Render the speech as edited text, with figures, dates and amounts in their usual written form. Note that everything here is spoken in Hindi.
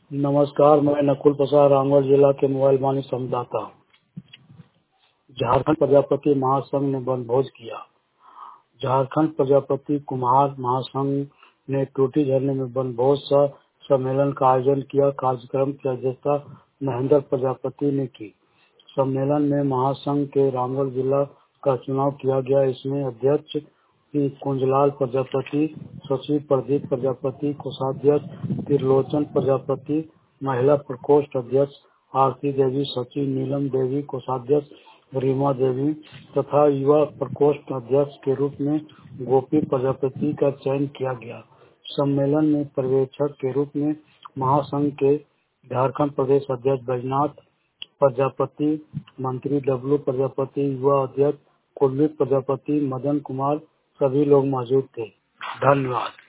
नमस्कार, मैं नकुल प्रसाद रामगढ़ जिला के मोबाइल वाणी संवाददाता। झारखंड प्रजापति महासंघ ने वनभोज किया। झारखंड प्रजापति कुम्हार महासंघ ने टूटी झरने में वनभोज सह सम्मेलन का आयोजन किया। कार्यक्रम की अध्यक्षता महेंद्र प्रजापति ने की। सम्मेलन में महासंघ के रामगढ़ जिला का चुनाव किया गया। इसमें अध्यक्ष कुंजलाल प्रजापति, सचिव प्रदीप प्रजापति, कोषाध्यक्ष त्रिलोचन प्रजापति, महिला प्रकोष्ठ अध्यक्ष आरती देवी, सचिव नीलम देवी, कोषाध्यक्ष रीमा देवी तथा युवा प्रकोष्ठ अध्यक्ष के रूप में गोपी प्रजापति का चयन किया गया। सम्मेलन में पर्यवेक्षक के रूप में महासंघ के झारखंड प्रदेश अध्यक्ष बैजनाथ प्रजापति, मंत्री डब्लू प्रजापति, युवा अध्यक्ष कुलदीप प्रजापति, मदन कुमार सभी लोग मौजूद थे। धन्यवाद।